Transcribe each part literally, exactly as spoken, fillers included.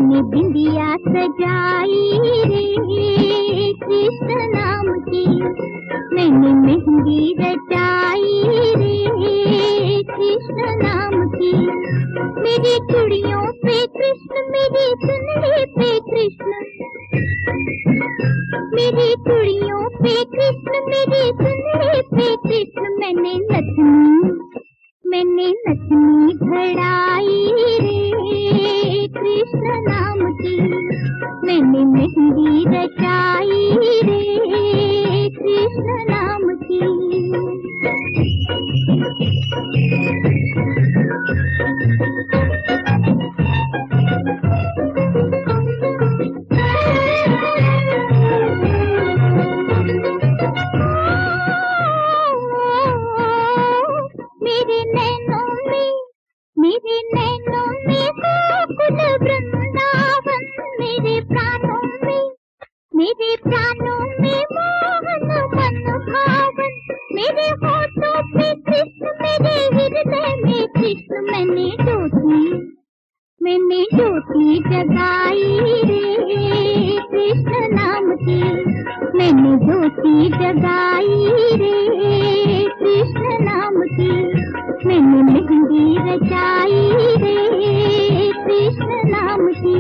मैंने बिंदिया सजाई रे कृष्ण नाम की, मैंने मेहंदी रचाई रे कृष्ण नाम की। मेरी चूड़ियों पे कृष्ण, मेरी चुनरी पे कृष्ण, मेरी चूड़ियों पे कृष्ण, मेरी चुनरी पे कृष्ण। मैंने नथनी, मैंने नथनी घड़ाई रे कृष्ण नाम की, मैंने मेहंदी रचाई रे कृष्ण नाम की। मेरे नैनों में, मेरे नैनों में गोकुल वृंदावन, मेरे प्राणों में, मेरे प्राणों में मोहन मन भावन। मेरे होठों पे कृष्ण, मेरे हृदय में कृष्ण। मैंने ज्योति, मैंने ज्योति जगाई रे कृष्ण नाम की, मैंने ज्योति जगाई रे कृष्ण नाम की, मैंने मेहंदी रचाई रे कृष्ण नाम की।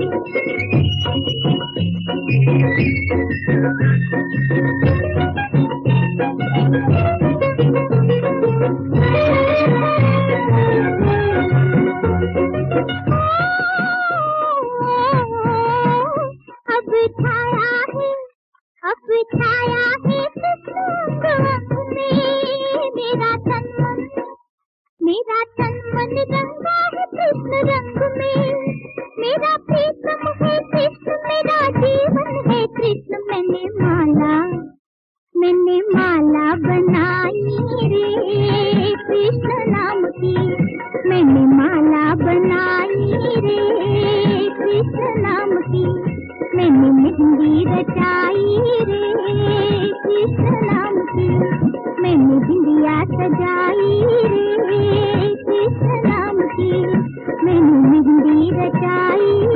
अब छाया है, अब छाया है कृष्ण अंग में, मेरा तन मन, मेरा तन मन रंगा है कृष्ण रंग में। मेरा प्रीतम है कृष्ण, मेरा जीवन है कृष्ण। मैंने माला, मैंने माला बनाई रे कृष्ण नाम की, मैंने माला बनाई रे कृष्ण नाम की, मैंने मेहंदी रचाई रे कृष्ण नाम की, मैंने बिंदिया सजाई रे कृष्ण नाम की, मैंने मेहंदी रचाई